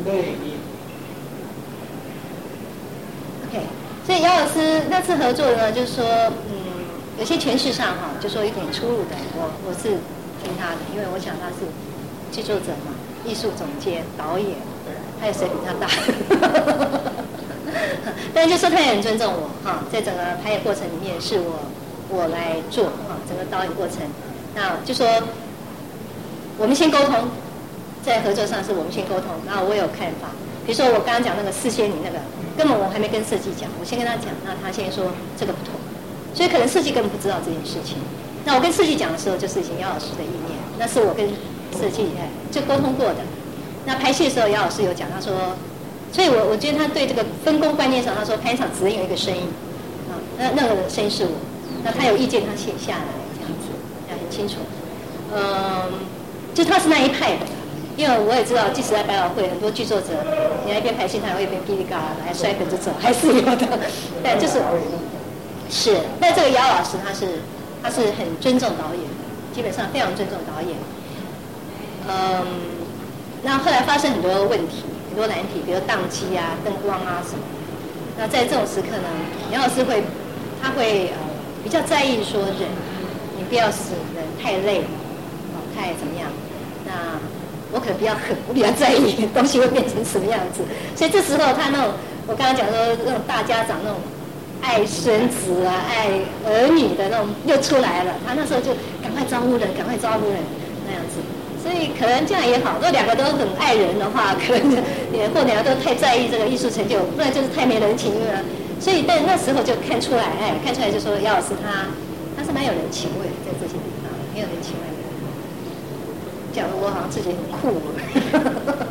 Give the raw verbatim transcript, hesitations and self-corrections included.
对。 OK， 所以姚老师那次合作呢，就是说，嗯，有些诠释上哈，就说有点出入的，我我是听他的，因为我想他是剧作者嘛，艺术总监、导演，还有谁比他大？但是就说他也很尊重我哈，在整个拍摄过程里面是我我来做哈，整个导演过程，那就说我们先沟通，在合作上是我们先沟通，然后我有看法，比如说我刚刚讲那个四仙女那个，根本我还没跟设计讲，我先跟他讲，那他先说这个不同，所以可能设计根本不知道这件事情。那我跟设计讲的时候，就是已经姚老师的意念，那是我跟设计哎就沟通过的。那拍戏的时候，姚老师有讲，他说。所以我，我我觉得他对这个分工观念上，他说拍一场只能有一个声音，啊，那那个声音是我，那他有意见他写下来这样子，要很清楚。嗯，就他是那一派的，因为我也知道，即使在百老汇，很多剧作者，你一边排戏，他会一边叽里嘎啦来摔本子走，还是有的。但就是是，但这个姚老师他是他是很尊重导演的，基本上非常尊重导演。嗯，那后来发生很多问题。很多难题，比如宕机啊、灯光啊什么。那在这种时刻呢，姚老师会，他会呃比较在意说人，你不要使人太累，哦，太怎么样？那我可能比较狠，我比较在意东西会变成什么样子。所以这时候他那种，我刚刚讲说那种大家长那种爱孙子啊、爱儿女的那种又出来了。他那时候就赶快招呼人，赶快招呼人那样子。所以可能这样也好，如果两个都很爱人的话，可能也或两个都太在意这个艺术成就，不然就是太没人情了。所以在那时候就看出来，哎，看出来就说姚老师他他是蛮有人情味的，在这些地方很有人情味的。讲的我好像自己很酷。